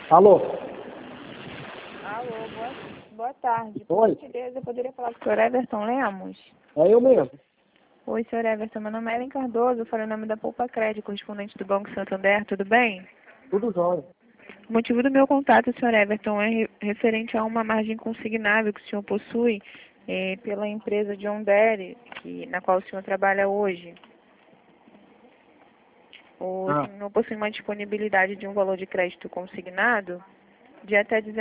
Alô? Alô, boa tarde. Por Oi? gentileza, eu poderia falar com o senhor Everton Lemos? É eu mesmo. Oi, senhor Everton, meu nome é Ellen Cardoso, eu falei o nome da Poupa Crédito, correspondente do Banco Santander, tudo bem? Tudo jóia. O motivo do meu contato, senhor Everton, é referente a uma margem consignável que o senhor possui pela empresa John Deere, na qual o senhor trabalha hoje. O Ah, senhor possui uma disponibilidade de um valor de crédito consignado de até R$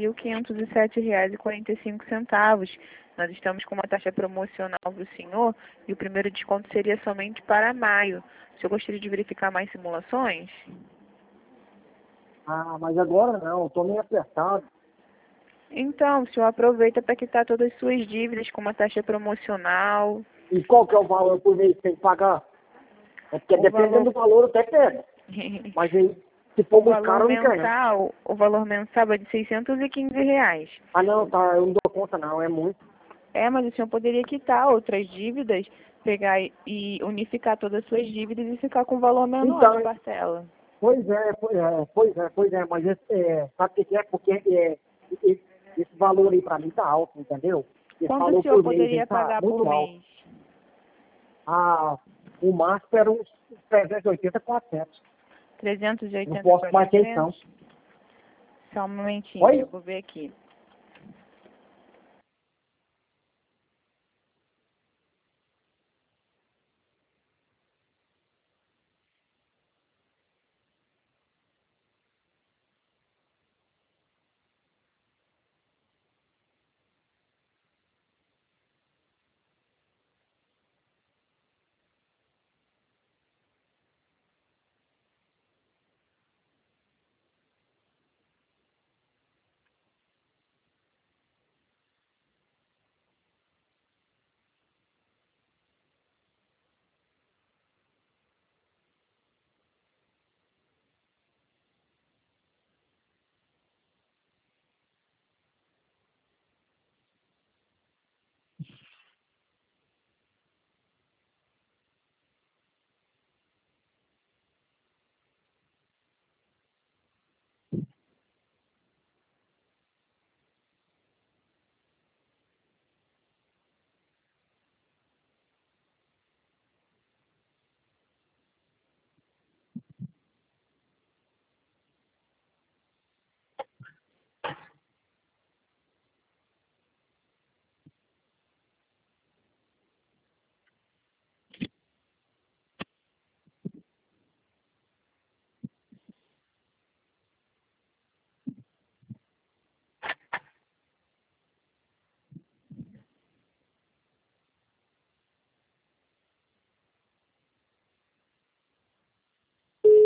19.507,45. Nós estamos com uma taxa promocional para o senhor e o primeiro desconto seria somente para maio. O senhor gostaria de verificar mais simulações? mas agora não, eu tô meio apertado. Então, o senhor aproveita para quitar todas as suas dívidas com uma taxa promocional. E qual que é o valor por mês que tem que pagar? É porque O dependendo do valor eu até pego. Mas aí, se for muito caro, eu não quero, não. O valor mensal é de R$ 615. Ah, não, tá, eu não dou conta, não, é muito. Mas o senhor poderia quitar outras dívidas, pegar e unificar todas as suas dívidas e ficar com um valor menor de Então, parcela. pois é, mas sabe o que é? Porque esse valor aí pra mim tá alto, entendeu? Esse Quanto o valor senhor por mês aí poderia tá pagar por muito alto. mês? Ah, o máximo era uns 380, 400. Não 380, posso mais que isso, não. 400? Só um momentinho, Oi? eu vou ver aqui.